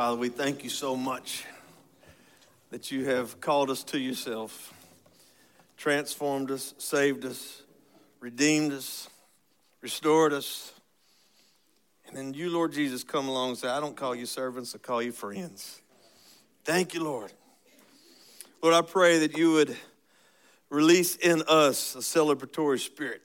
Father, we thank you so much that you have called us to yourself, transformed us, saved us, redeemed us, restored us. And then you, Lord Jesus, come along and say, I don't call you servants, I call you friends. Thank you, Lord. Lord, I pray that you would release in us a celebratory spirit.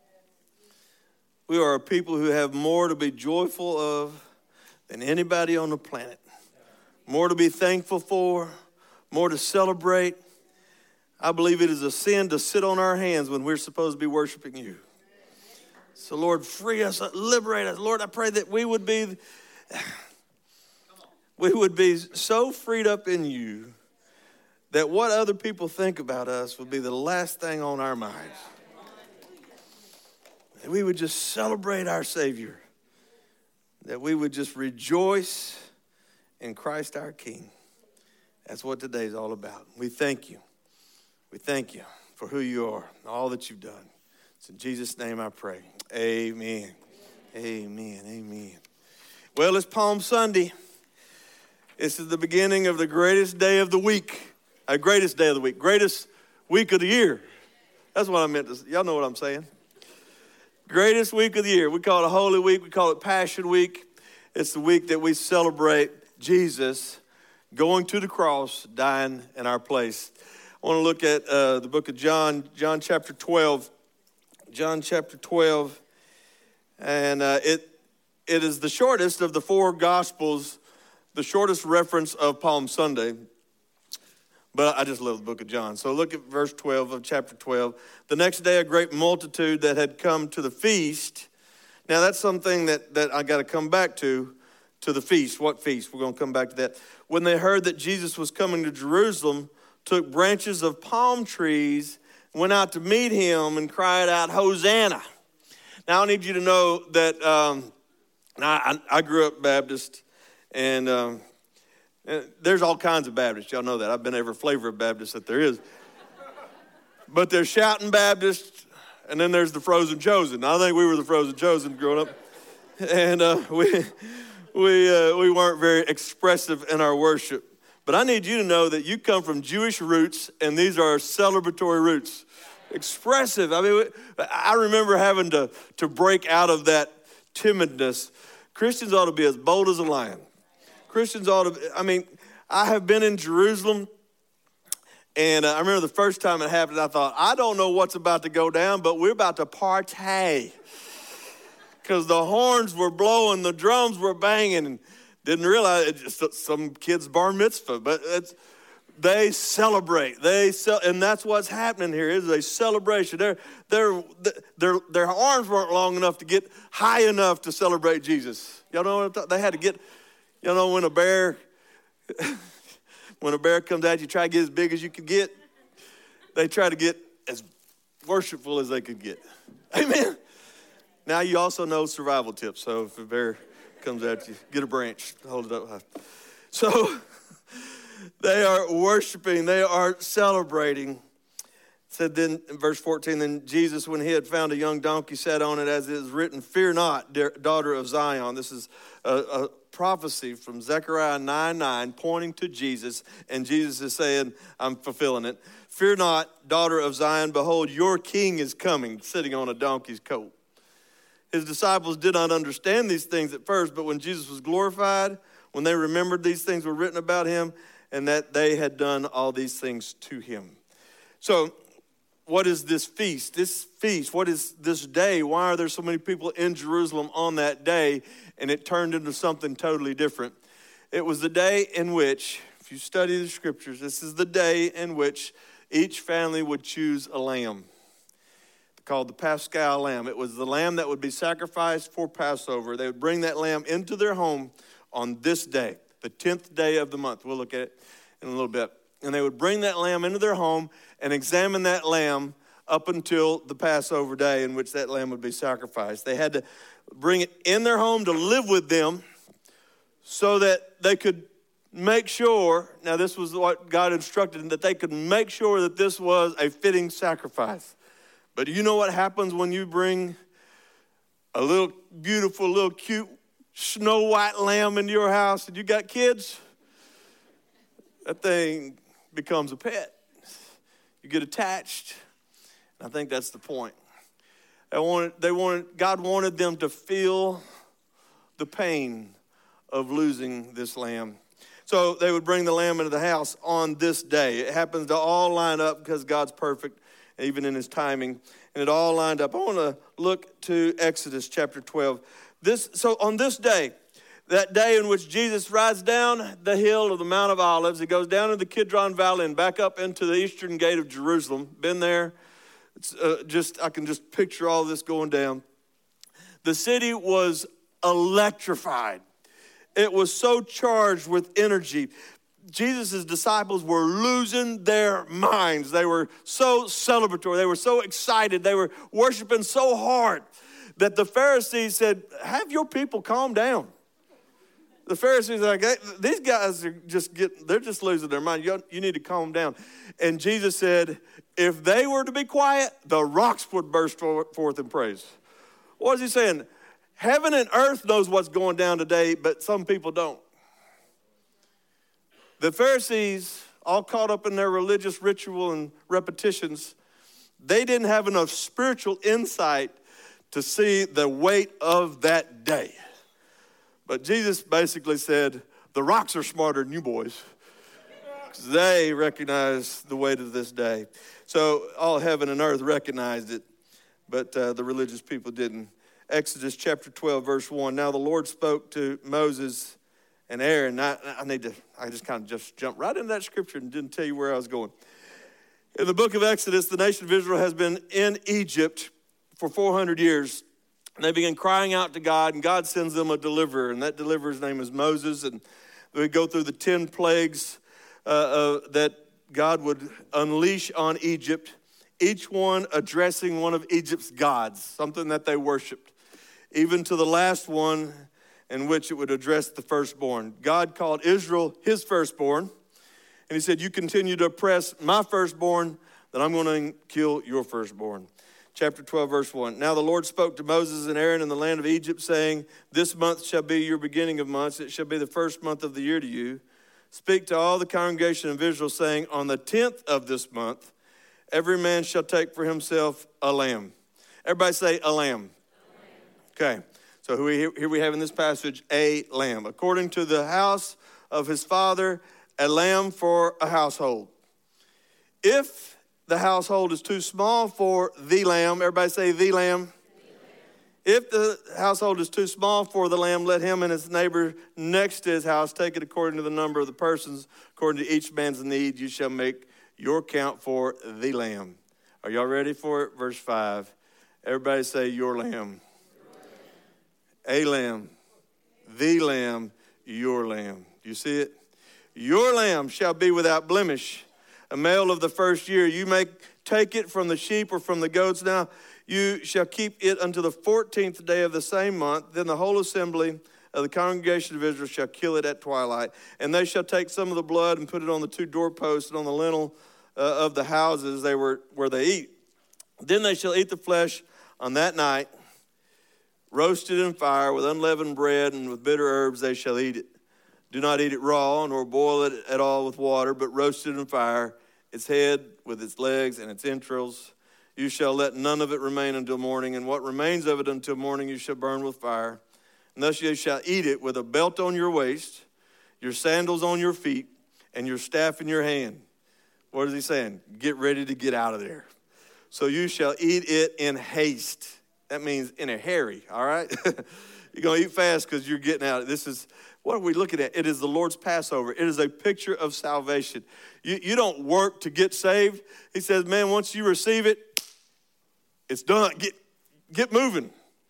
We are a people who have more to be joyful of than anybody on the planet. More to be thankful for, more to celebrate. I believe it is a sin to sit on our hands when we're supposed to be worshiping you. So Lord, free us, liberate us. Lord, I pray that we would be so freed up in you that what other people think about us would be the last thing on our minds. That we would just celebrate our Savior. That we would just rejoice in Christ our King. That's what today's all about. We thank you. We thank you for who you are and all that you've done. It's in Jesus' name I pray. Amen. Amen. Amen. Well, it's Palm Sunday. This is the beginning of the greatest day of the week. Greatest day of the week. Greatest week of the year. That's what I meant to say. Y'all know what I'm saying. Greatest week of the year. We call it a Holy Week. We call it Passion Week. It's the week that we celebrate Jesus going to the cross, dying in our place. I want to look at the book of John, John chapter 12. John chapter 12. And it is the shortest of the four Gospels, the shortest reference of Palm Sunday. But I just love the book of John. So look at verse 12 of chapter 12. The next day, a great multitude that had come to the feast. Now, that's something that I got to come back to the feast. What feast? We're going to come back to that. When they heard that Jesus was coming to Jerusalem, took branches of palm trees, went out to meet him, and cried out, Hosanna. Now, I need you to know that I grew up Baptist, and there's all kinds of Baptists. Y'all know that. I've been every flavor of Baptist that there is. But there's shouting Baptists, and then there's the frozen chosen. I think we were the frozen chosen growing up. And we weren't very expressive in our worship. But I need you to know that you come from Jewish roots, and these are celebratory roots. Expressive. I mean, I remember having to break out of that timidness. Christians ought to be as bold as a lion. Christians ought to, I have been in Jerusalem, and I remember the first time it happened, I thought, I don't know what's about to go down, but we're about to partay. Because the horns were blowing, the drums were banging, and didn't realize it's just some kid's bar mitzvah, but they celebrate. And that's what's happening here is a celebration. Their arms weren't long enough to get high enough to celebrate Jesus. Y'all know what I'm talking? They had to get. You know, when a bear comes at you, try to get as big as you can get. They try to get as worshipful as they could get. Amen. Now you also know survival tips. So if a bear comes at you, get a branch, hold it up high. So they are worshiping. They are celebrating. It said then in verse 14, then Jesus, when he had found a young donkey, sat on it, as it is written, fear not, daughter of Zion. This is a prophecy from Zechariah 9:9 pointing to Jesus, and Jesus is saying, I'm fulfilling it. Fear not, daughter of Zion, behold, your king is coming, sitting on a donkey's coat. His disciples did not understand these things at first, but when Jesus was glorified, when they remembered these things were written about him, and that they had done all these things to him. So, what is this feast? This feast, what is this day? Why are there so many people in Jerusalem on that day? And it turned into something totally different. It was the day in which, if you study the scriptures, this is the day in which each family would choose a lamb called the Paschal lamb. It was the lamb that would be sacrificed for Passover. They would bring that lamb into their home on this day, the 10th day of the month. We'll look at it in a little bit. And they would bring that lamb into their home and examine that lamb up until the Passover day in which that lamb would be sacrificed. They had to bring it in their home to live with them so that they could make sure, now this was what God instructed them, that they could make sure that this was a fitting sacrifice. But do you know what happens when you bring a little beautiful, little cute Snow White lamb into your house and you got kids, that thing becomes a pet. You get attached. And I think that's the point. God wanted them to feel the pain of losing this lamb. So they would bring the lamb into the house on this day. It happens to all line up because God's perfect, even in his timing. And it all lined up. I want to look to Exodus chapter 12. So on this day, that day in which Jesus rides down the hill of the Mount of Olives, he goes down into the Kidron Valley and back up into the eastern gate of Jerusalem. Been there. It's I can just picture all this going down. The city was electrified. It was so charged with energy. Jesus' disciples were losing their minds. They were so celebratory. They were so excited. They were worshiping so hard that the Pharisees said, have your people calm down. The Pharisees are like, hey, these guys are they're just losing their mind. You need to calm down. And Jesus said, if they were to be quiet, the rocks would burst forth in praise. What is he saying? Heaven and earth knows what's going down today, but some people don't. The Pharisees, all caught up in their religious ritual and repetitions, they didn't have enough spiritual insight to see the weight of that day. But Jesus basically said, the rocks are smarter than you boys. They recognize the weight of this day. So all heaven and earth recognized it, but the religious people didn't. Exodus chapter 12, verse 1. Now the Lord spoke to Moses and Aaron. I just kind of jumped right into that scripture and didn't tell you where I was going. In the book of Exodus, the nation of Israel has been in Egypt for 400 years. And they begin crying out to God, and God sends them a deliverer, and that deliverer's name is Moses. And we go through the 10 plagues that God would unleash on Egypt, each one addressing one of Egypt's gods, something that they worshiped, even to the last one in which it would address the firstborn. God called Israel his firstborn, and he said, you continue to oppress my firstborn, then I'm going to kill your firstborn. Chapter 12, verse 1. Now the Lord spoke to Moses and Aaron in the land of Egypt, saying, this month shall be your beginning of months. It shall be the first month of the year to you. Speak to all the congregation of Israel, saying, on the 10th of this month, every man shall take for himself a lamb. Everybody say a lamb. Okay, so here we have in this passage a lamb. According to the house of his father, a lamb for a household. If the household is too small for the lamb, everybody say the lamb. If the household is too small for the lamb, let him and his neighbor next to his house take it according to the number of the persons, according to each man's need. You shall make your count for the lamb. Are y'all ready for it? Verse 5. Everybody say your lamb. A lamb. The lamb. Your lamb. Do you see it? Your lamb shall be without blemish, a male of the first year. You may take it from the sheep or from the goats. Now you shall keep it until the 14th day of the same month. Then the whole assembly of the congregation of Israel shall kill it at twilight. And they shall take some of the blood and put it on the 2 doorposts and on the lintel of the houses where they eat. Then they shall eat the flesh on that night, roasted in fire with unleavened bread and with bitter herbs they shall eat it. Do not eat it raw, nor boil it at all with water, but roast it in fire, its head with its legs and its entrails. You shall let none of it remain until morning, and what remains of it until morning you shall burn with fire. And thus you shall eat it with a belt on your waist, your sandals on your feet, and your staff in your hand. What is he saying? Get ready to get out of there. So you shall eat it in haste. That means in a hurry, all right? You're going to eat fast because you're getting out. What are we looking at? It is the Lord's Passover. It is a picture of salvation. You don't work to get saved. He says, man, once you receive it, it's done. Get moving.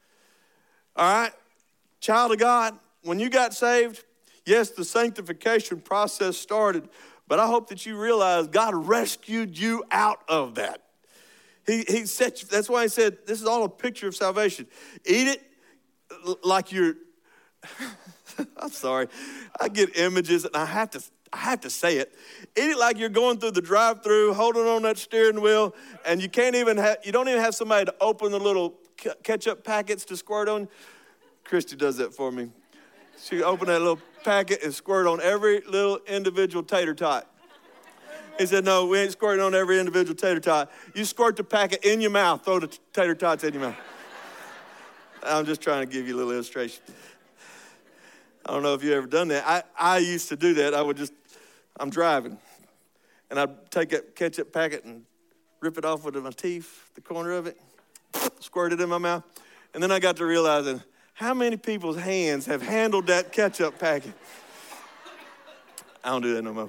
All right? Child of God, when you got saved, yes, the sanctification process started, but I hope that you realize God rescued you out of that. He set you, that's why he said, this is all a picture of salvation. Eat it like you're, I'm sorry, I get images and I have to say it. Eat it like you're going through the drive-thru, holding on that steering wheel, and you don't even have somebody to open the little ketchup packets to squirt on. Christy does that for me. She opened that little packet and squirted on every little individual tater tot. He said, no, we ain't squirting on every individual tater tot. You squirt the packet in your mouth, throw the tater tots in your mouth. I'm just trying to give you a little illustration. I don't know if you've ever done that. I used to do that. I'm driving, and I'd take that ketchup packet and rip it off with my teeth, the corner of it, squirt it in my mouth. And then I got to realizing how many people's hands have handled that ketchup packet. I don't do that no more.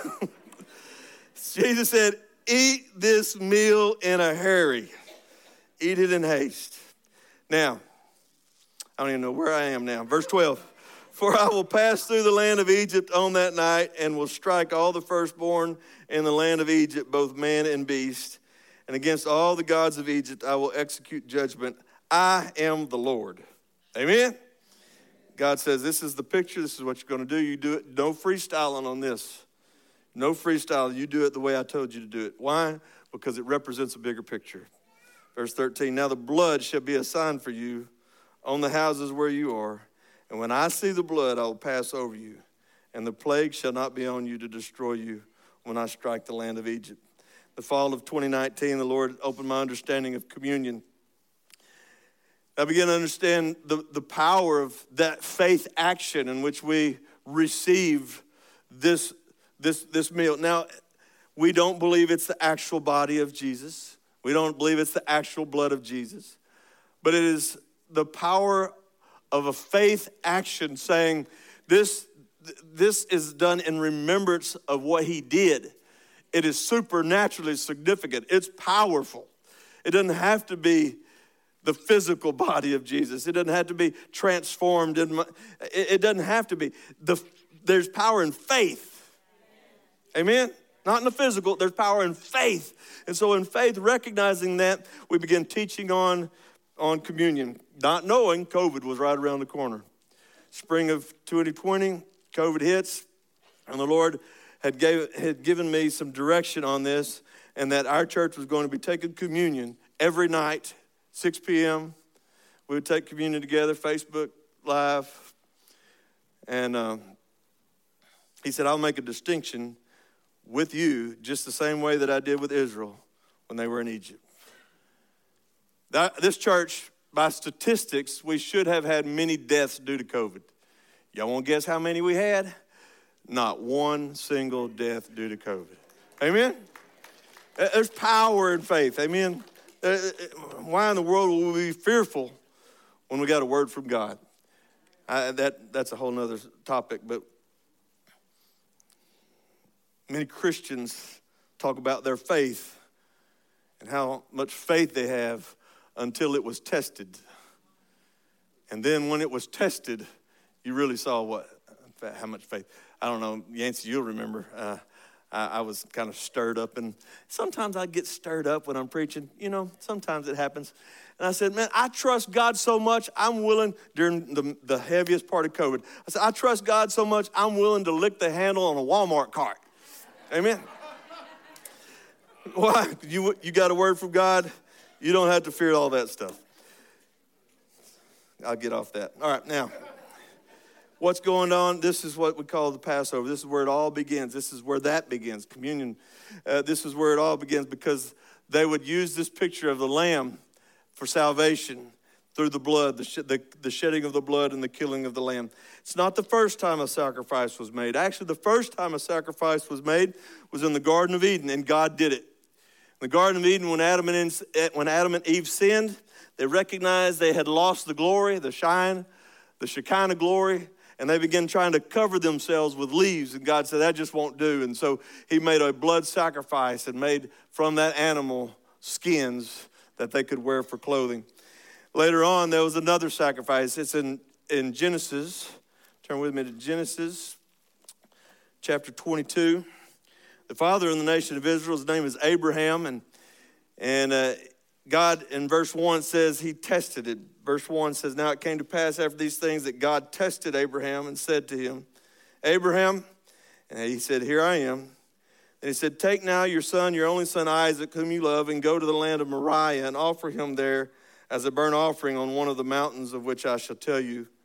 Jesus said, eat this meal in a hurry. Eat it in haste. Now, I don't even know where I am now. Verse 12. For I will pass through the land of Egypt on that night and will strike all the firstborn in the land of Egypt, both man and beast. And against all the gods of Egypt I will execute judgment. I am the Lord. Amen? God says, this is the picture. This is what you're going to do. You do it. No freestyling on this. No freestyling. You do it the way I told you to do it. Why? Because it represents a bigger picture. Verse 13, now the blood shall be a sign for you on the houses where you are. And when I see the blood, I will pass over you. And the plague shall not be on you to destroy you when I strike the land of Egypt. The fall of 2019, the Lord opened my understanding of communion. I began to understand the power of that faith action in which we receive this meal. Now, we don't believe it's the actual body of Jesus. We don't believe it's the actual blood of Jesus. But it is the power of a faith action saying, this is done in remembrance of what he did. It is supernaturally significant. It's powerful. It doesn't have to be the physical body of Jesus. It doesn't have to be transformed. It doesn't have to be. There's power in faith. Amen? Not in the physical. There's power in faith. And so in faith, recognizing that, we begin teaching on communion, not knowing COVID was right around the corner. Spring of 2020, COVID hits, and the Lord had given me some direction on this, and that our church was going to be taking communion every night, 6 p.m. We would take communion together, Facebook Live. And he said, I'll make a distinction with you just the same way that I did with Israel when they were in Egypt. This church, by statistics, we should have had many deaths due to COVID. Y'all want to guess how many we had? Not one single death due to COVID. Amen? There's power in faith. Amen? Why in the world will we be fearful when we got a word from God? That's a whole nother topic, but many Christians talk about their faith and how much faith they have until it was tested. And then when it was tested, you really saw how much faith. I don't know, Yancey, you'll remember. I was kind of stirred up, and sometimes I get stirred up when I'm preaching. You know, sometimes it happens. And I said, man, I trust God so much, I'm willing, during the heaviest part of COVID, I said, I trust God so much, I'm willing to lick the handle on a Walmart cart. Amen? Why? You got a word from God, you don't have to fear all that stuff. I'll get off that. All right, now, what's going on? This is what we call the Passover. This is where it all begins. This is where that begins, communion. This is where it all begins, because they would use this picture of the lamb for salvation through the blood, the shedding of the blood and the killing of the lamb. It's not the first time a sacrifice was made. Actually, the first time a sacrifice was made was in the Garden of Eden, and God did it. In the Garden of Eden, when Adam and Eve sinned, they recognized they had lost the glory, the Shekinah glory, and they began trying to cover themselves with leaves. And God said, that just won't do. And so he made a blood sacrifice and made from that animal skins that they could wear for clothing. Later on, there was another sacrifice. It's in Genesis. Turn with me to Genesis chapter 22. The father of the nation of Israel, his name is Abraham. And God, in verse 1, says he tested it. Verse 1 says, now it came to pass after these things that God tested Abraham and said to him, Abraham, and he said, here I am. And he said, take now your son, your only son Isaac, whom you love, and go to the land of Moriah and offer him there as a burnt offering on one of the mountains of which I shall tell you.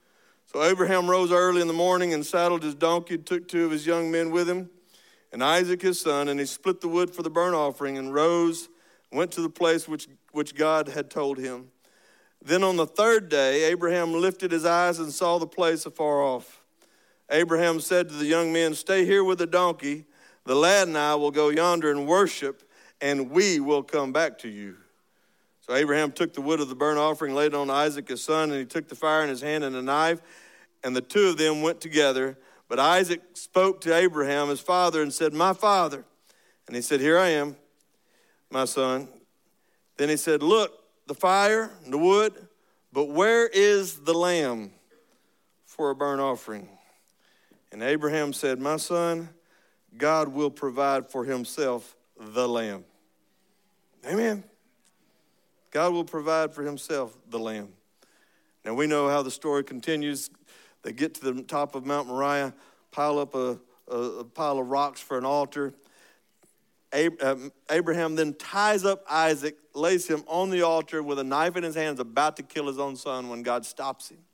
So Abraham rose early in the morning and saddled his donkey, took 2 of his young men with him, and Isaac his son, and he split the wood for the burnt offering and rose and went to the place which God had told him. Then on the 3rd day, Abraham lifted his eyes and saw the place afar off. Abraham said to the young men, "Stay here with the donkey. The lad and I will go yonder and worship, and we will come back to you." So Abraham took the wood of the burnt offering, laid it on Isaac his son, and he took the fire in his hand and a knife, and the 2 of them went together. But Isaac spoke to Abraham, his father, and said, "My father." And he said, "Here I am, my son." Then he said, "Look, the fire and the wood, but where is the lamb for a burnt offering?" And Abraham said, "My son, God will provide for himself the lamb." Amen. God will provide for himself the lamb. Now we know how the story continues. They get to the top of Mount Moriah, pile up a pile of rocks for an altar. Abraham then ties up Isaac, lays him on the altar with a knife in his hands, about to kill his own son when God stops him.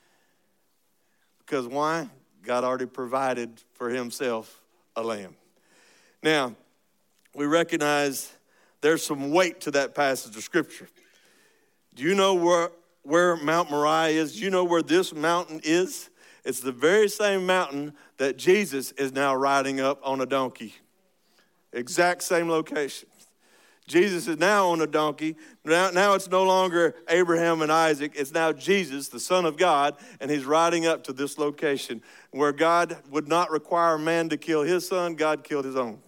Because why? God already provided for himself a lamb. Now, we recognize there's some weight to that passage of Scripture. Do you know where Mount Moriah is? Do you know where this mountain is? It's the very same mountain that Jesus is now riding up on a donkey. Exact same location. Jesus is now on a donkey. Now it's no longer Abraham and Isaac. It's now Jesus, the Son of God, and he's riding up to this location where God would not require man to kill his son. God killed his own.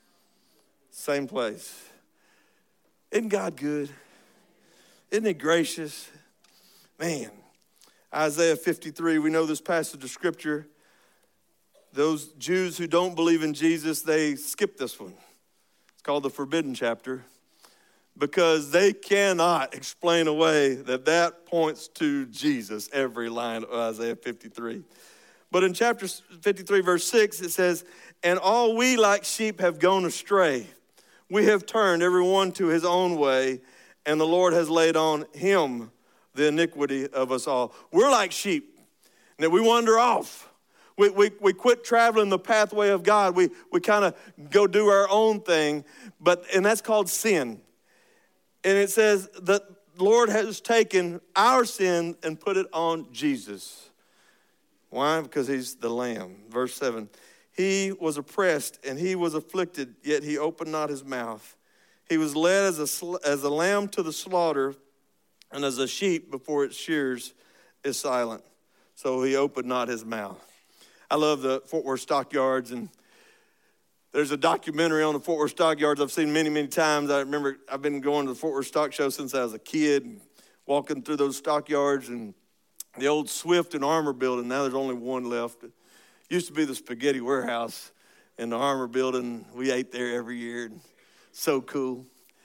Same place. Isn't God good? Isn't he gracious? Man, Isaiah 53, we know this passage of Scripture. Those Jews who don't believe in Jesus, they skip this one. It's called the forbidden chapter because they cannot explain away that points to Jesus, every line of Isaiah 53. But in chapter 53, verse 6, it says, "And all we like sheep have gone astray. We have turned every one to his own way, and the Lord has laid on him the iniquity of us all." We're like sheep, that we wander off. We quit traveling the pathway of God. We kind of go do our own thing, and that's called sin. And it says that the Lord has taken our sin and put it on Jesus. Why? Because he's the Lamb. Verse 7, "He was oppressed and he was afflicted, yet he opened not his mouth. He was led as a lamb to the slaughter, and as a sheep before its shears is silent. So he opened not his mouth." I love the Fort Worth Stockyards, and there's a documentary on the Fort Worth Stockyards I've seen many, many times. I remember I've been going to the Fort Worth Stock Show since I was a kid, walking through those stockyards and the old Swift and Armor building. Now there's only one left. It used to be the Spaghetti Warehouse in the Armor building. We ate there every year. So cool.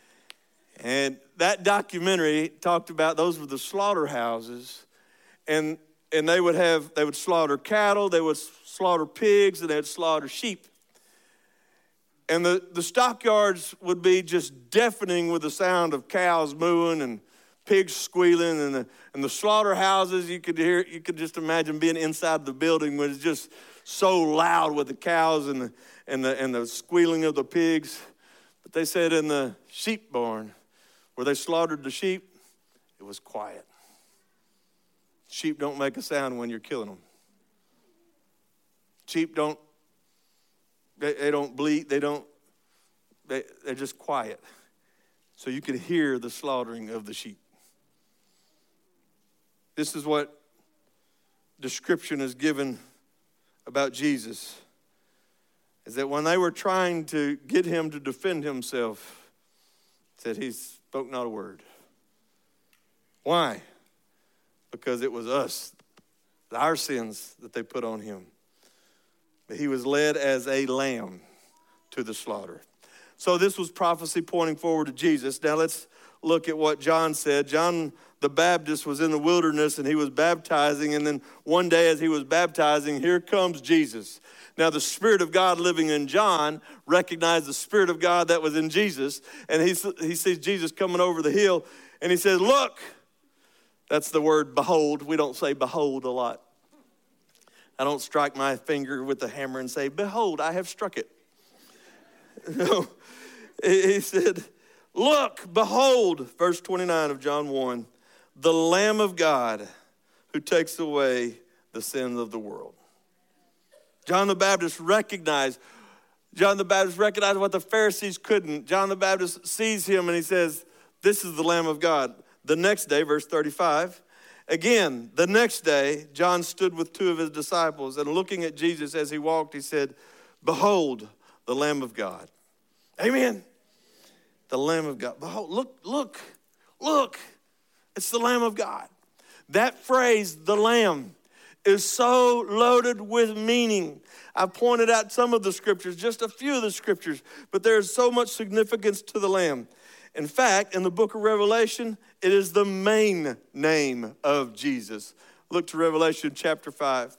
And that documentary talked about those were the slaughterhouses, and they would slaughter cattle, they would slaughter pigs, and they'd slaughter sheep. And the stockyards would be just deafening with the sound of cows mooing and pigs squealing, and the slaughterhouses, you could just imagine being inside the building when it's just so loud with the cows and the squealing of the pigs. But they said in the sheep barn where they slaughtered the sheep, it was quiet. Sheep don't make a sound when you're killing them. Sheep don't bleat, they're just quiet. So you could hear the slaughtering of the sheep. This is what description is given about Jesus, is that when they were trying to get him to defend himself, it said he spoke not a word. Why? Because it was us, our sins that they put on him. But he was led as a lamb to the slaughter. So this was prophecy pointing forward to Jesus. Now let's look at what John said. John the Baptist was in the wilderness and he was baptizing. And then one day as he was baptizing, here comes Jesus. Now the Spirit of God living in John recognized the Spirit of God that was in Jesus. And he sees Jesus coming over the hill and he says, "Look." That's the word behold. We don't say behold a lot. I don't strike my finger with the hammer and say, behold, I have struck it. No, he said, look, behold, verse 29 of John 1, the Lamb of God who takes away the sins of the world. John the Baptist recognized what the Pharisees couldn't. John the Baptist sees him and he says, this is the Lamb of God. The next day, verse 35, again, the next day, John stood with two of his disciples, and looking at Jesus as he walked, he said, behold, the Lamb of God. Amen. The Lamb of God. Behold, look. It's the Lamb of God. That phrase, the Lamb, is so loaded with meaning. I pointed out some of the scriptures, just a few of the scriptures, but there's so much significance to the Lamb. In fact, in the book of Revelation, it is the main name of Jesus. Look to Revelation chapter 5.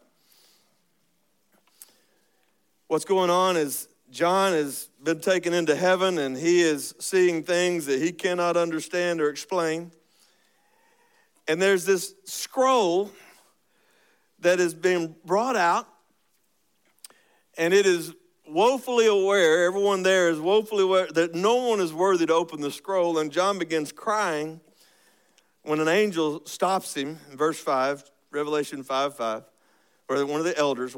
What's going on is John has been taken into heaven and he is seeing things that he cannot understand or explain. And there's this scroll that is being brought out, and it is woefully aware, everyone there is woefully aware that no one is worthy to open the scroll. And John begins crying when an angel stops him in verse 5, Revelation 5:5, or one of the elders,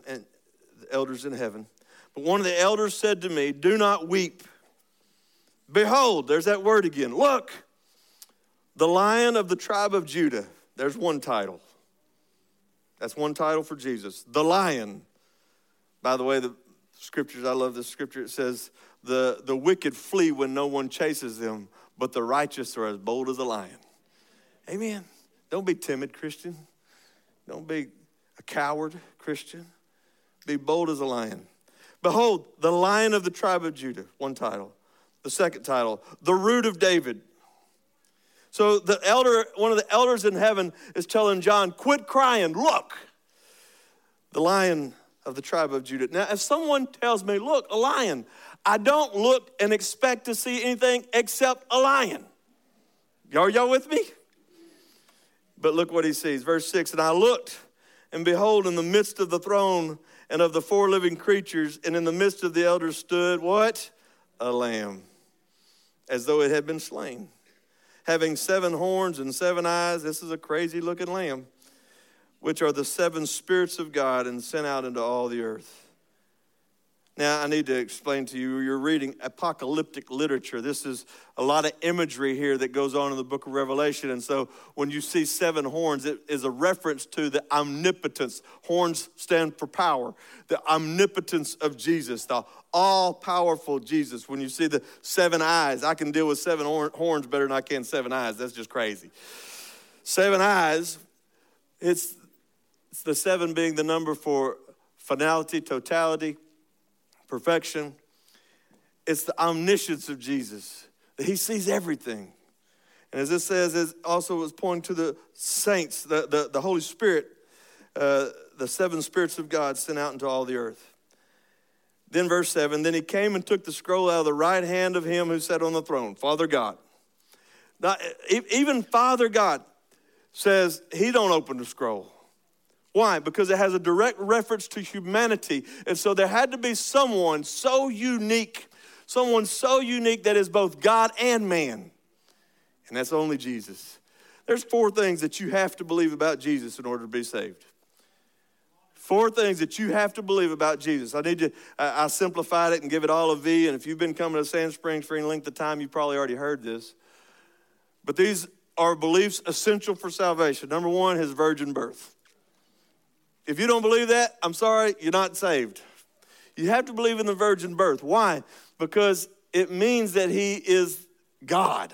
in heaven. But one of the elders said to me, do not weep. Behold, there's that word again. Look, the Lion of the tribe of Judah. There's one title. That's one title for Jesus. The Lion. By the way, the scriptures, I love this scripture. It says, the wicked flee when no one chases them, but the righteous are as bold as a lion. Amen. Don't be timid, Christian. Don't be a coward, Christian. Be bold as a lion. Behold, the Lion of the tribe of Judah. One title. The second title, the Root of David. So one of the elders in heaven is telling John, quit crying, look, the Lion of the tribe of Judah. Now, if someone tells me, look, a lion, I don't look and expect to see anything except a lion. Y'all with me? But look what he sees. Verse 6, and I looked, and behold, in the midst of the throne and of the four living creatures, and in the midst of the elders stood, what? A lamb, as though it had been slain, having 7 horns and 7 eyes. This is a crazy looking lamb, which are the 7 spirits of God and sent out into all the earth. Now, I need to explain to you, you're reading apocalyptic literature. This is a lot of imagery here that goes on in the book of Revelation. And so when you see 7 horns, it is a reference to the omnipotence. Horns stand for power. The omnipotence of Jesus, the all-powerful Jesus. When you see the 7 eyes, I can deal with 7 horns better than I can 7 eyes. That's just crazy. 7 eyes, it's the 7 being the number for finality, totality, perfection. It's the omniscience of Jesus, that he sees everything. And as this says, it also was pointing to the saints, the Holy Spirit, the 7 spirits of God sent out into all the earth. Then verse 7, then he came and took the scroll out of the right hand of him who sat on the throne, Father God. Now, even Father God says he don't open the scroll. Why? Because it has a direct reference to humanity. And so there had to be someone so unique that is both God and man. And that's only Jesus. There's 4 things that you have to believe about Jesus in order to be saved. 4 things that you have to believe about Jesus. I simplified it and give it all a V. And if you've been coming to Sand Springs for any length of time, you probably already heard this. But these are beliefs essential for salvation. Number 1, his virgin birth. If you don't believe that, I'm sorry, you're not saved. You have to believe in the virgin birth. Why? Because it means that he is God.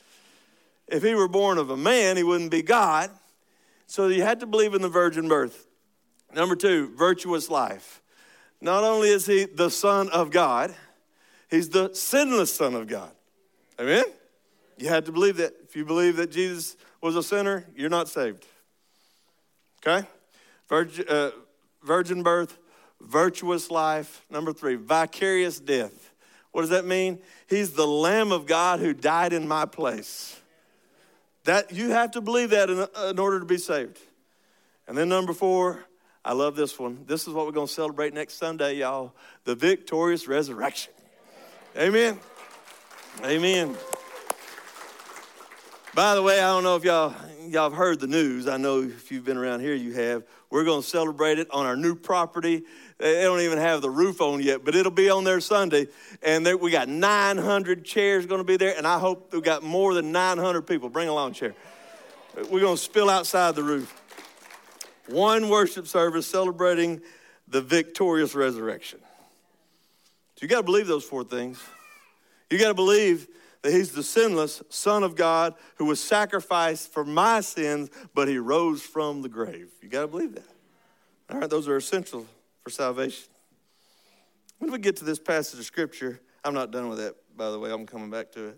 If he were born of a man, he wouldn't be God. So you had to believe in the virgin birth. Number 2, virtuous life. Not only is he the Son of God, he's the sinless Son of God. Amen? You had to believe that. If you believe that Jesus was a sinner, you're not saved. Okay? Virgin birth, virtuous life. Number 3, vicarious death. What does that mean? He's the Lamb of God who died in my place. That you have to believe that in order to be saved. And then number 4, I love this one. This is what we're going to celebrate next Sunday, y'all. The victorious resurrection. Amen. Amen. By the way, I don't know if y'all have heard the news. I know if you've been around here, you have. We're going to celebrate it on our new property. They don't even have the roof on yet, but it'll be on there Sunday. And we got 900 chairs going to be there, and I hope we got more than 900 people. Bring a lawn chair. We're going to spill outside the roof. One worship service celebrating the victorious resurrection. So you got to believe those four things. You got to believe that he's the sinless Son of God who was sacrificed for my sins, but he rose from the grave. You got to believe that. All right, those are essential for salvation. When we get to this passage of Scripture, I'm not done with that, by the way. I'm coming back to it.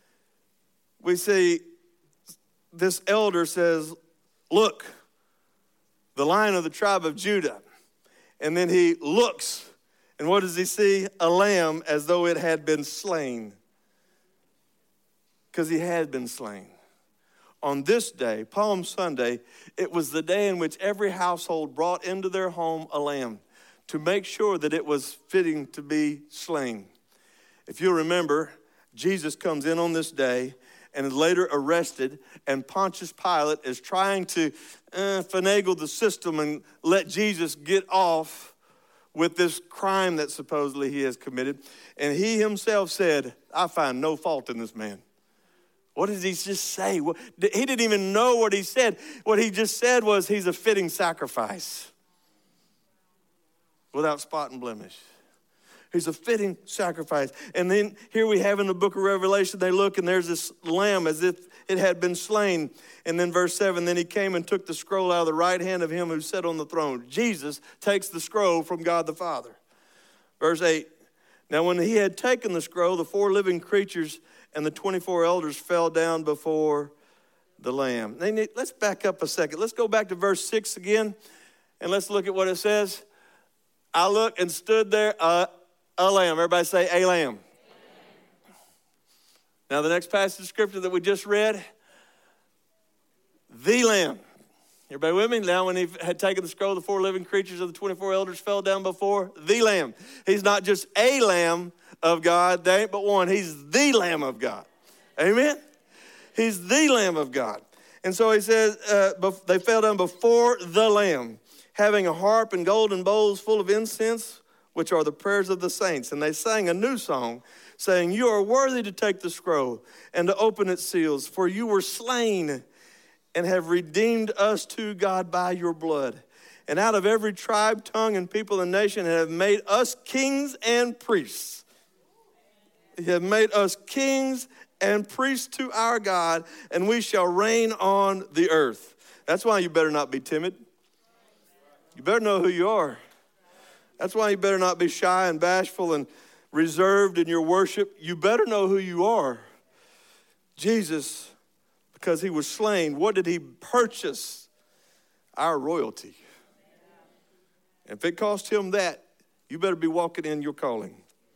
We see this elder says, look, the Lion of the tribe of Judah. And then he looks, and what does he see? A lamb as though it had been slain. Because he had been slain. On this day, Palm Sunday, it was the day in which every household brought into their home a lamb to make sure that it was fitting to be slain. If you remember, Jesus comes in on this day and is later arrested, and Pontius Pilate is trying to finagle the system and let Jesus get off with this crime that supposedly he has committed. And he himself said, I find no fault in this man. What did he just say? He didn't even know what he said. What he just said was he's a fitting sacrifice without spot and blemish. He's a fitting sacrifice. And then here we have in the book of Revelation, they look and there's this lamb as if it had been slain. And then verse 7, then he came and took the scroll out of the right hand of him who sat on the throne. Jesus takes the scroll from God the Father. Verse 8, now when he had taken the scroll, the four living creatures and the 24 elders fell down before the Lamb. Let's back up a second. Let's go back to verse 6 again, and let's look at what it says. I looked and stood there, a lamb. Everybody say, a lamb. Now, the next passage of Scripture that we just read, the Lamb. Everybody with me? Now, when he had taken the scroll, the four living creatures of the 24 elders fell down before the Lamb. He's not just a lamb of God. There ain't but one. He's the Lamb of God. Amen? He's the Lamb of God. And so he says, they fell down before the Lamb, having a harp and golden bowls full of incense, which are the prayers of the saints. And they sang a new song, saying, you are worthy to take the scroll and to open its seals, for you were slain and have redeemed us to God by your blood. And out of every tribe, tongue, and people and nation have made us kings and priests. He have made us kings and priests to our God, and we shall reign on the earth. That's why you better not be timid. You better know who you are. That's why you better not be shy and bashful and reserved in your worship. You better know who you are. Jesus, because he was slain, what did he purchase? Our royalty. And if it cost him that, you better be walking in your calling.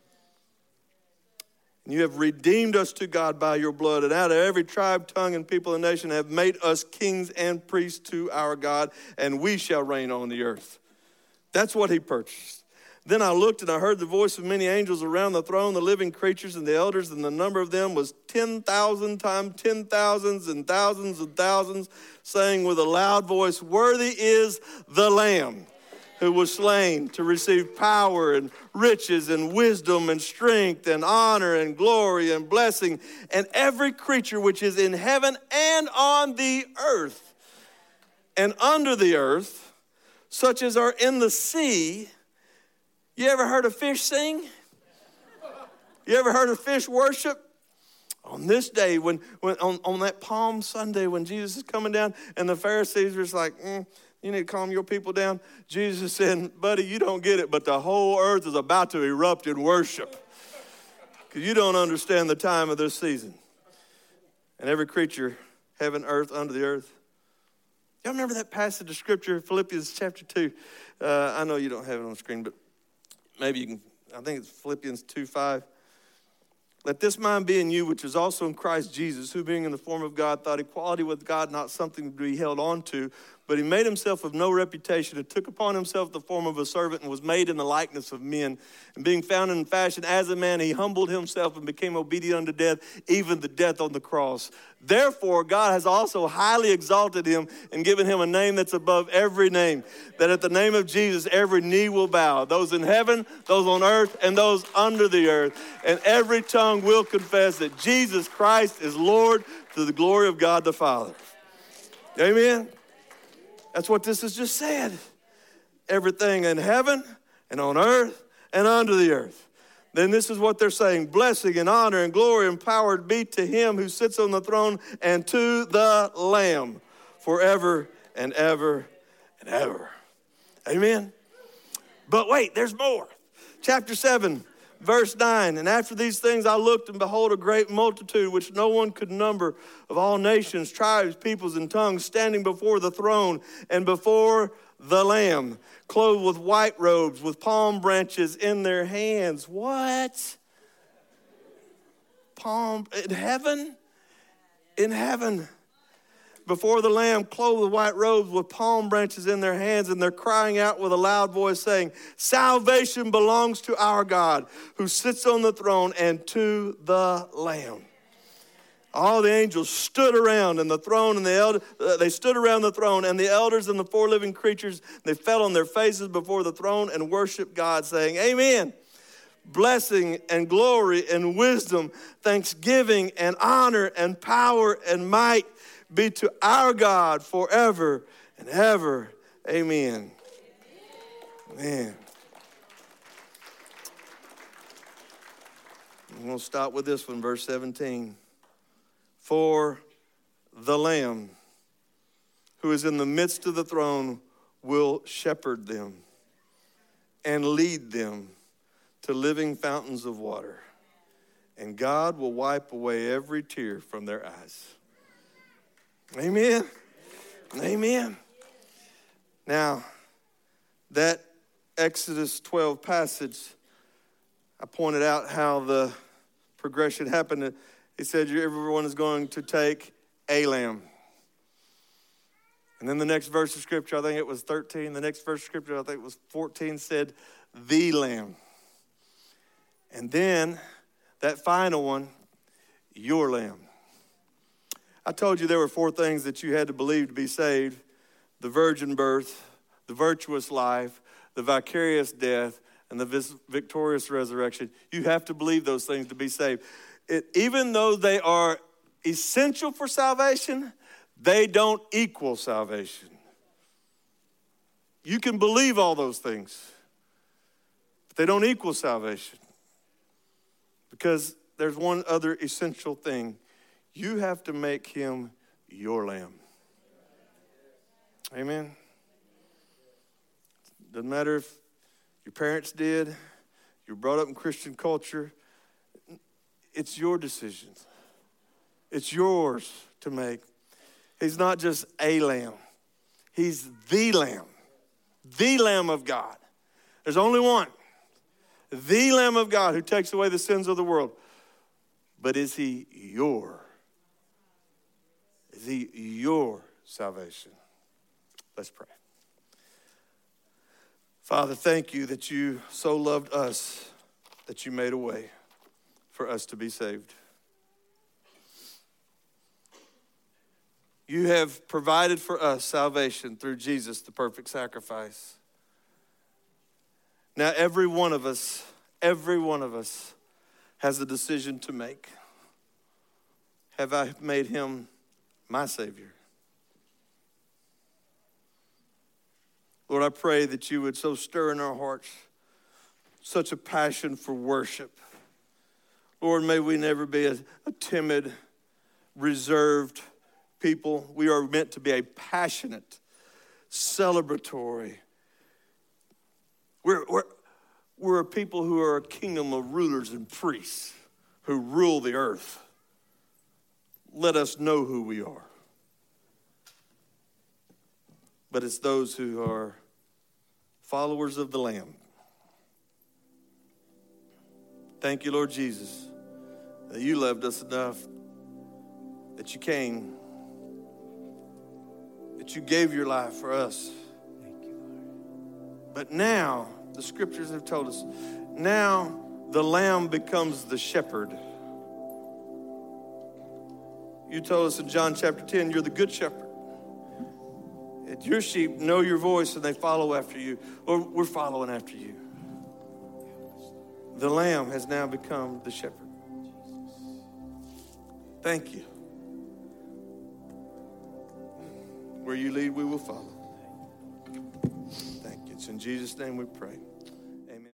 And you have redeemed us to God by your blood, and out of every tribe, tongue, and people and nation have made us kings and priests to our God, and we shall reign on the earth. That's what he purchased. Then I looked and I heard the voice of many angels around the throne, the living creatures and the elders, and the number of them was 10,000 times 10,000s and thousands and thousands, saying with a loud voice, worthy is the Lamb who was slain to receive power and riches and wisdom and strength and honor and glory and blessing, and every creature which is in heaven and on the earth and under the earth, such as are in the sea. You ever heard a fish sing? You ever heard a fish worship? On this day, when on that Palm Sunday, when Jesus is coming down and the Pharisees were like, you need to calm your people down. Jesus said, buddy, you don't get it, but the whole earth is about to erupt in worship because you don't understand the time of this season. And every creature, heaven, earth, under the earth. Y'all remember that passage of Scripture, Philippians chapter 2? I know you don't have it on the screen, but maybe you can. I think it's Philippians 2:5. Let this mind be in you, which is also in Christ Jesus, who being in the form of God, thought equality with God not something to be held on to, But he made himself of no reputation and took upon himself the form of a servant and was made in the likeness of men. And being found in fashion as a man, he humbled himself and became obedient unto death, even the death on the cross. Therefore, God has also highly exalted him and given him a name that's above every name, that at the name of Jesus every knee will bow, those in heaven, those on earth, and those under the earth. And every tongue will confess that Jesus Christ is Lord, to the glory of God the Father. Amen? That's what this is just said. Everything in heaven and on earth and under the earth. Then this is what they're saying. Blessing and honor and glory and power be to him who sits on the throne and to the Lamb forever and ever and ever. Amen? But wait, there's more. Chapter 7, verse 9. And after these things I looked, and behold, a great multitude, which no one could number, of all nations, tribes, peoples, and tongues, standing before the throne and before the Lamb, clothed with white robes, with palm branches in their hands. What? Palm in heaven? In heaven. Before the Lamb, clothed with white robes, with palm branches in their hands, and they're crying out with a loud voice, saying, salvation belongs to our God, who sits on the throne, and to the Lamb. All the angels stood around and the throne, and they stood around the throne, and the elders and the four living creatures, they fell on their faces before the throne and worshiped God, saying, amen. Blessing and glory and wisdom, thanksgiving and honor and power and might be to our God forever and ever. Amen. Man. I'm going to stop with this one, verse 17. For the Lamb who is in the midst of the throne will shepherd them and lead them to living fountains of water. And God will wipe away every tear from their eyes. Amen. Amen. Now, that Exodus 12 passage, I pointed out how the progression happened. He said, everyone is going to take a lamb. And then the next verse of scripture, I think it was 13. The next verse of scripture, I think it was 14, said, the lamb. And then that final one, your lamb. I told you there were 4 things that you had to believe to be saved: the virgin birth, the virtuous life, the vicarious death, and the victorious resurrection. You have to believe those things to be saved. Even though they are essential for salvation, they don't equal salvation. You can believe all those things, but they don't equal salvation. Because there's one other essential thing. You have to make him your lamb. Amen. Doesn't matter if your parents did, you're brought up in Christian culture. It's your decision. It's yours to make. He's not just a lamb. He's the Lamb of God. There's only one. The Lamb of God who takes away the sins of the world. But is he your salvation? Let's pray. Father, thank you that you so loved us that you made a way for us to be saved. You have provided for us salvation through Jesus, the perfect sacrifice. Now every one of us has a decision to make. Have I made him my Savior? Lord, I pray that you would so stir in our hearts such a passion for worship. Lord, may we never be a timid, reserved people. We are meant to be a passionate, celebratory. We're a people who are a kingdom of rulers and priests who rule the earth. Let us know who we are. But it's those who are followers of the Lamb. Thank you, Lord Jesus, that you loved us enough that you came that you gave your life for us. But now, the scriptures have told us, now the lamb becomes the shepherd. You told us in John chapter 10, you're the good shepherd. And your sheep know your voice and they follow after you, or we're following after you. The lamb has now become the shepherd. Thank you. Where you lead, we will follow. Thank you. It's in Jesus' name we pray.